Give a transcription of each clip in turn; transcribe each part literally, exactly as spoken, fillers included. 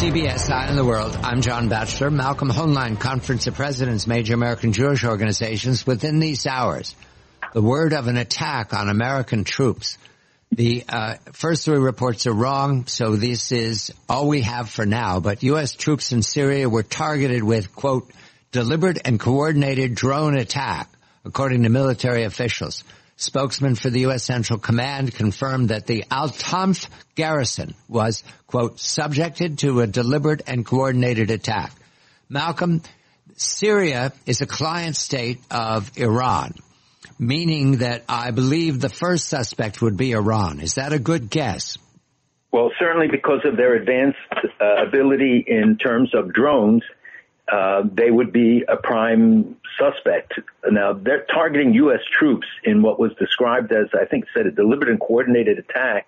C B S Eye on the World. I'm John Batchelor. Malcolm Hoenlein, Conference of Presidents, major American Jewish organizations. Within these hours, the word of an attack on American troops. The uh, first three reports are wrong, so this is all we have for now. But U S troops in Syria were targeted with, quote, deliberate and coordinated drone attack, according to military officials. Spokesman for the U S Central Command confirmed that the Al-Tanf garrison was, quote, subjected to a deliberate and coordinated attack. Malcolm, Syria is a client state of Iran, meaning that I believe the first suspect would be Iran. Is that a good guess? Well, certainly because of their advanced uh, ability in terms of drones, uh, they would be a prime suspect. Now, they're targeting U S troops in what was described as, I think, said a deliberate and coordinated attack.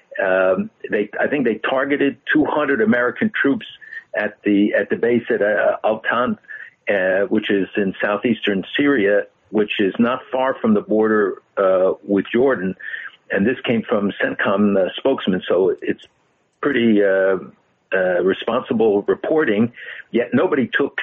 Um, they, I think they targeted two hundred American troops at the at the base at uh, Al-Tanf, uh, which is in southeastern Syria, which is not far from the border uh, with Jordan. And this came from CENTCOM uh, spokesman, so it's pretty uh, uh, responsible reporting, yet nobody took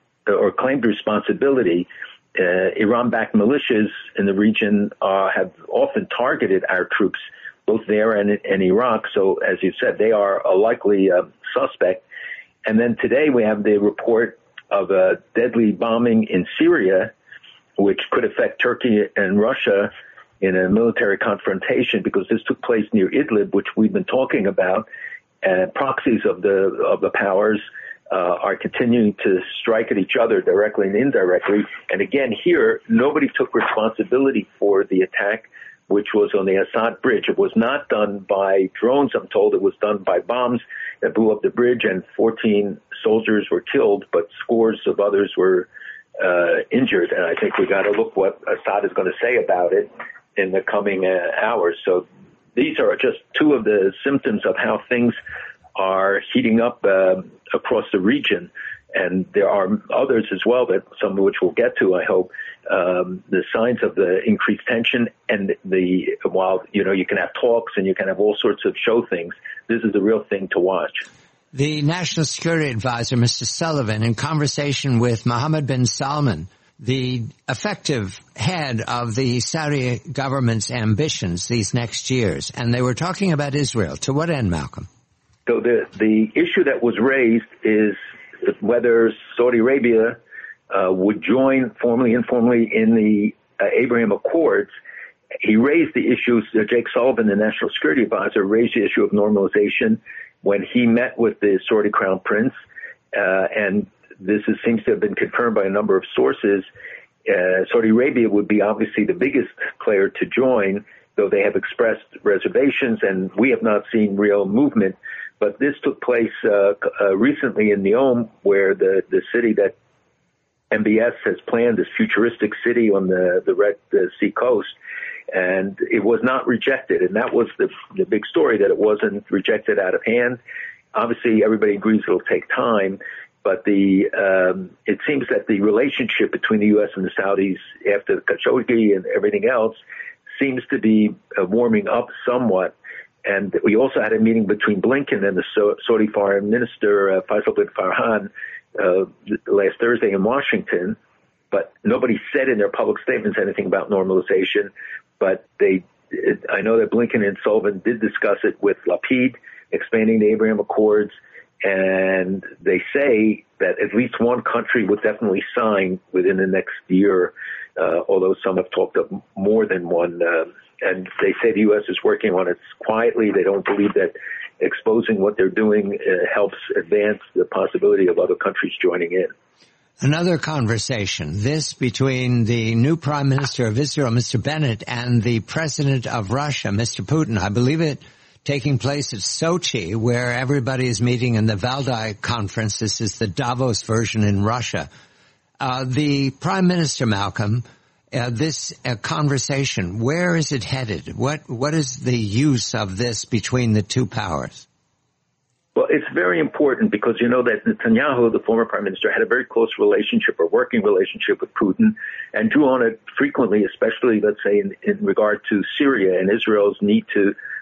or claimed responsibility. Uh, Iran-backed militias in the region uh, have often targeted our troops, both there and in Iraq. So, as you said, they are a likely uh, suspect. And then today we have the report of a deadly bombing in Syria, which could affect Turkey and Russia in a military confrontation, because this took place near Idlib, which we've been talking about. And proxies of the of the powers uh, are continuing to strike at each other directly and indirectly. And again, here, nobody took responsibility for the attack, which was on the Assad Bridge. It was not done by drones, I'm told. It was done by bombs that blew up the bridge, and fourteen soldiers were killed, but scores of others were uh, injured. And I think we got to look what Assad is going to say about it in the coming uh, hours. So these are just two of the symptoms of how things are heating up uh, across the region. And there are others as well, that some of which we'll get to, I hope, um, the signs of the increased tension. And the while, you know, you can have talks and you can have all sorts of show things, this is the real thing to watch. The National Security Advisor, Mister Sullivan, in conversation with Mohammed bin Salman, the effective head of the Saudi government's ambitions these next years, and they were talking about Israel. To what end, Malcolm? So the, the issue that was raised is whether Saudi Arabia uh, would join formally, informally in the uh, Abraham Accords. He raised the issue, uh, Jake Sullivan, the National Security Advisor, raised the issue of normalization when he met with the Saudi Crown Prince, uh, and this is, seems to have been confirmed by a number of sources. Uh, Saudi Arabia would be obviously the biggest player to join, though they have expressed reservations, and we have not seen real movement. But this took place uh, uh, recently in Neom, where the, the city that M B S has planned, this futuristic city on the, the Red Sea coast, and it was not rejected. And that was the, the big story, that it wasn't rejected out of hand. Obviously, everybody agrees it'll take time, but the um, it seems that the relationship between the U S and the Saudis after the Khashoggi and everything else seems to be uh, warming up somewhat. And we also had a meeting between Blinken and the Saudi Foreign Minister, uh, Faisal bin Farhan, uh, last Thursday in Washington. But nobody said in their public statements anything about normalization. But they, it, I know that Blinken and Sullivan did discuss it with Lapid, expanding the Abraham Accords. And they say that at least one country would definitely sign within the next year, uh, although some have talked of more than one. Uh, and they say the U S is working on it quietly. They don't believe that exposing what they're doing uh, helps advance the possibility of other countries joining in. Another conversation, this between the new Prime Minister of Israel, Mister Bennett, and the President of Russia, Mister Putin. I believe it taking place at Sochi, where everybody is meeting in the Valdai Conference. This is the Davos version in Russia. Uh, the Prime Minister, Malcolm, uh, this uh, conversation, where is it headed? What What is the use of this between the two powers? Well, it's very important because you know that Netanyahu, the former prime minister, had a very close relationship or working relationship with Putin and drew on it frequently, especially, let's say, in, in regard to Syria and Israel's need to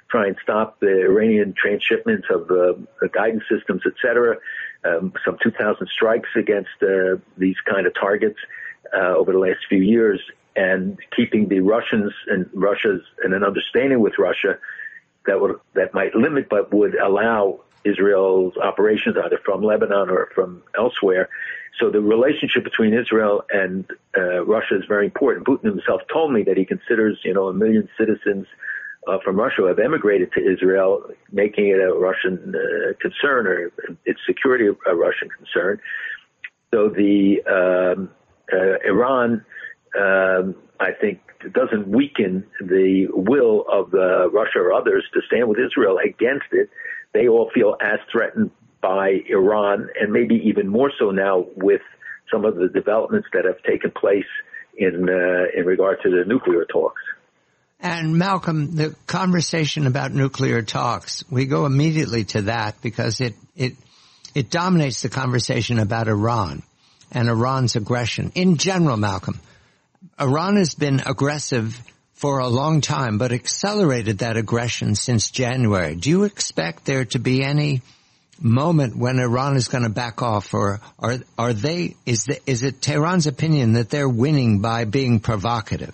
try and stop the Iranian transshipments of uh, the guidance systems, et cetera. Um, some two thousand strikes against uh, these kind of targets uh, over the last few years, and keeping the Russians and Russia's and an understanding with Russia that would that might limit but would allow Israel's operations either from Lebanon or from elsewhere. So the relationship between Israel and uh, Russia is very important. Putin himself told me that he considers, you know, a million citizens uh, from Russia who have emigrated to Israel, making it a Russian uh, concern, or its security a Russian concern. So the um, uh, Iran, um, I think, doesn't weaken the will of uh, Russia or others to stand with Israel against it. They all feel as threatened by Iran, and maybe even more so now with some of the developments that have taken place in uh, in regard to the nuclear talks. And Malcolm, the conversation about nuclear talks, we go immediately to that because it it it dominates the conversation about Iran and Iran's aggression. In general, Malcolm, Iran has been aggressive for a long time, but accelerated that aggression since January. Do you expect there to be any moment when Iran is going to back off, or are are they? Is the, is it Tehran's opinion that they're winning by being provocative?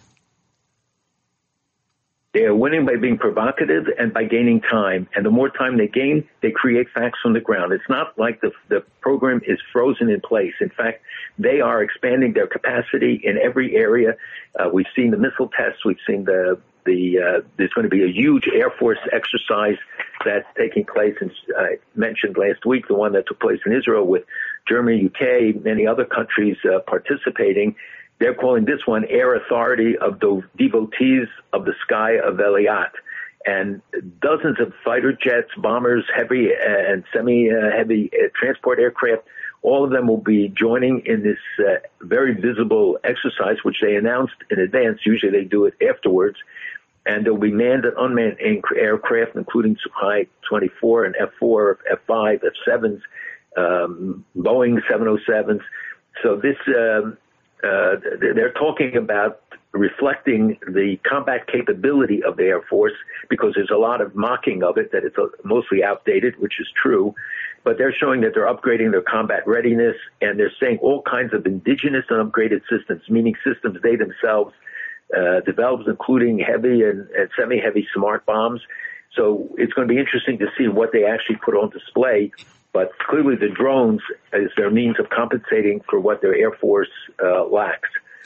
They are winning by being provocative and by gaining time. And the more time they gain, they create facts from the ground. It's not like the the program is frozen in place. In fact, they are expanding their capacity in every area. Uh, we've seen the missile tests. We've seen the the uh, there's going to be a huge Air Force exercise that's taking place. And I mentioned last week the one that took place in Israel with Germany, U K, many other countries uh, participating. They're calling this one Air Authority of the Devotees of the Sky of Eliyat. And dozens of fighter jets, bombers, heavy and semi-heavy uh, transport aircraft, all of them will be joining in this uh, very visible exercise, which they announced in advance. Usually they do it afterwards. And there'll be manned and unmanned aircraft, including Sukhoi twenty-four and F four, F five, F sevens, um, Boeing seven oh sevens. So this... Um, Uh, they're talking about reflecting the combat capability of the Air Force, because there's a lot of mocking of it, that it's mostly outdated, which is true. But they're showing that they're upgrading their combat readiness, and they're saying all kinds of indigenous and upgraded systems, meaning systems they themselves uh, developed, including heavy and, and semi-heavy smart bombs. So it's going to be interesting to see what they actually put on display. But clearly the drones is their means of compensating for what their Air Force uh, lacks.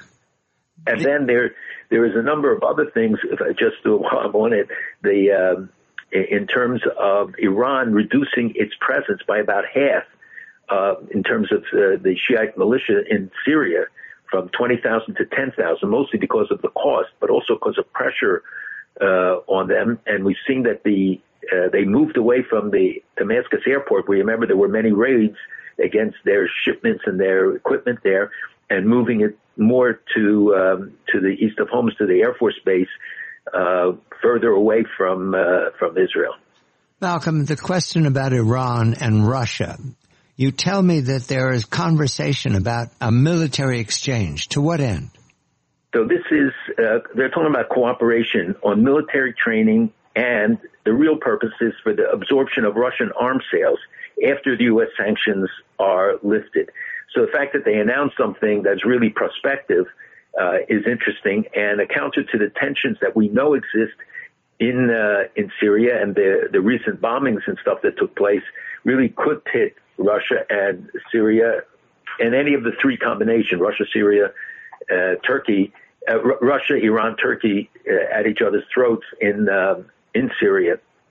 And then there there is a number of other things, if I just do I'm on it, the, um, in terms of Iran reducing its presence by about half uh, in terms of uh, the Shiite militia in Syria from twenty thousand to ten thousand, mostly because of the cost, but also because of pressure uh, on them. And we've seen that the Uh, they moved away from the Damascus airport, where you remember there were many raids against their shipments and their equipment there, and moving it more to um, to the east of Homs, to the Air Force base, uh, further away from uh, from Israel. Malcolm, the question about Iran and Russia. You tell me that there is conversation about a military exchange. To what end? So this is, uh, they're talking about cooperation on military training, and the real purpose is for the absorption of Russian arms sales after the U S sanctions are lifted. So the fact that they announced something that's really prospective uh, is interesting, and a counter to the tensions that we know exist in uh, in Syria, and the, the recent bombings and stuff that took place really could pit Russia and Syria, and any of the three combination, Russia, Syria, uh, Turkey, uh, R- Russia, Iran, Turkey, uh, at each other's throats in uh, in Syria.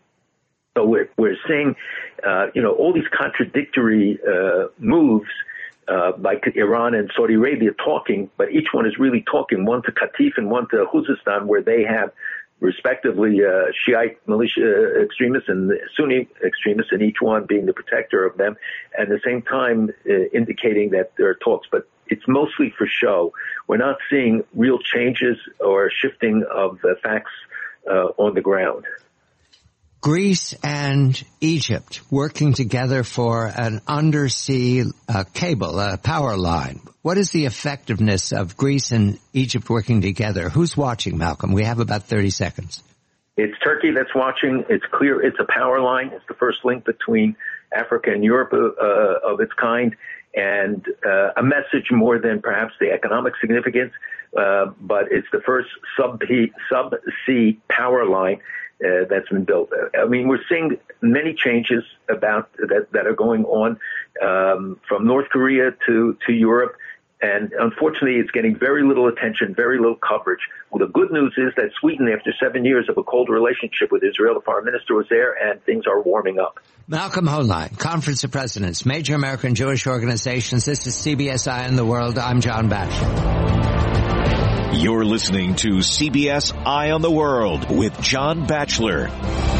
So we're, we're seeing, uh, you know, all these contradictory uh, moves uh, by Iran and Saudi Arabia talking, but each one is really talking, one to Qatif and one to Khuzestan, where they have respectively uh, Shiite militia extremists and Sunni extremists, and each one being the protector of them, and at the same time uh, indicating that there are talks. But it's mostly for show. We're not seeing real changes or shifting of the facts Uh, on the ground. Greece and Egypt working together for an undersea uh, cable, a power line. What is the effectiveness of Greece and Egypt working together? Who's watching, Malcolm? We have about thirty seconds. It's Turkey that's watching. It's clear it's a power line. It's the first link between Africa and Europe uh, of its kind, and uh, a message more than perhaps the economic significance, uh, but it's the first sub-sea sub power line uh, that's been built. I mean, we're seeing many changes about that, that are going on um, from North Korea to, to Europe. And unfortunately, it's getting very little attention, very little coverage. Well, the good news is that Sweden, after seven years of a cold relationship with Israel, the foreign minister was there, and things are warming up. Malcolm Hoenlein, Conference of Presidents, Major American Jewish Organizations. This is C B S Eye on the World. I'm John Batchelor. You're listening to C B S Eye on the World with John Batchelor.